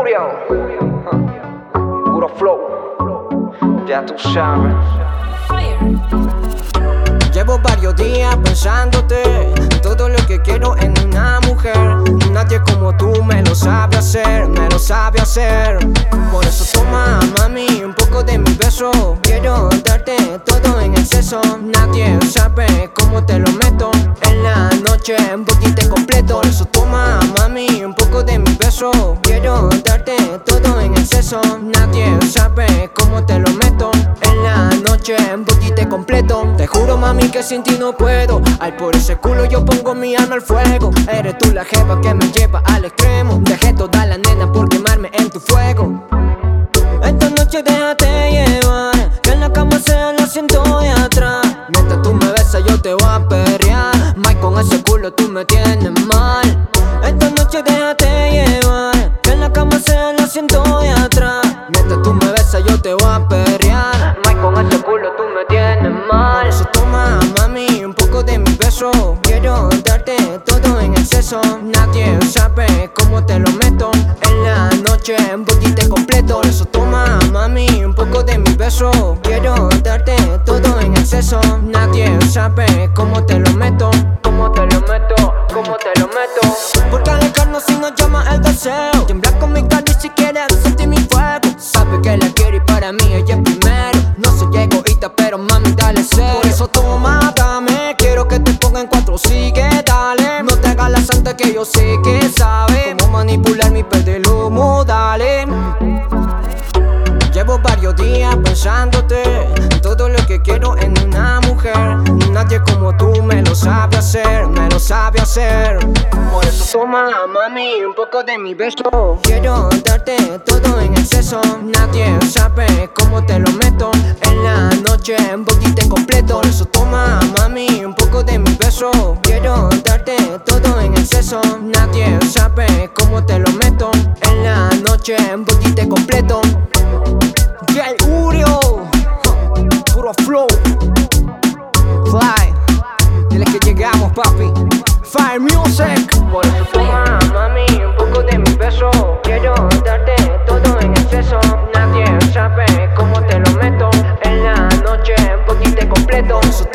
Julio, puro flow, ya tú sabes. Llevo varios días pensándote, todo lo que quiero en una mujer. Nadie como tú me lo sabe hacer, me lo sabe hacer. Por eso toma, mami, un poco de mi beso. Quiero darte todo en exceso. Nadie sabe cómo te lo meto en la noche, un poquito completo. Por eso toma, mami, un poco de mi beso. Quiero darte todo en exceso. Nadie sabe cómo te lo meto en la noche, un poquito completo. Te juro, mami, que sin ti no puedo. Ay, por ese culo yo pongo mi alma al fuego. Eres tú la jeva que me lleva al extremo. Dejé toda la nena por quemarme en tu fuego. Esta noche déjate llevar, que en la cama sea el asiento de atrás. Mientras tú me besas yo te voy a perrear. May, con ese culo tú me tienes mal. Esta noche déjate llevar, que en la cama sea el asiento de atrás. Mientras tú me besas yo te voy a perrear. May, con ese culo tú me tienes mal. Por eso toma, mami, un poco de mi beso. Quiero darte todo en exceso. Nadie sabe cómo te lo meto en la noche, un poquito completo. Por eso toma, mami, un poco de mi beso. Quiero darte todo en exceso. Nadie sabe cómo te lo meto, cómo te lo meto, cómo te lo meto. Porque alejarnos si nos llama el deseo. Tiembla con mi cara y si quieres sentir mi fuego. Sabe que la quiero y para mí ella es primero. No soy egoísta pero mami dale cero. Por eso toma, dame, quiero que te ponga en cuatro, sigue, dale. No te hagas la santa que yo sé que sabe cómo manipular mi pez del humo, dale. Llevo varios días pensándote, todo lo que quiero en una mujer. Nadie como tú me lo sabe hacer, me lo sabe hacer. Por eso toma, mami, un poco de mi beso. Quiero darte todo en exceso. Nadie sabe cómo te lo meto en la noche, un poquito completo. Por eso toma, mami, un poco de mi beso. Quiero darte todo en exceso. Nadie sabe cómo te lo meto en la noche, un poquito completo. Jay Julio, puro flow, fly, dile que llegamos, papi. Fire Music. Por eso toma, mami, un poco de mi beso. Quiero darte todo en exceso. Nadie sabe cómo te lo meto en la noche, un poquito completo. Por eso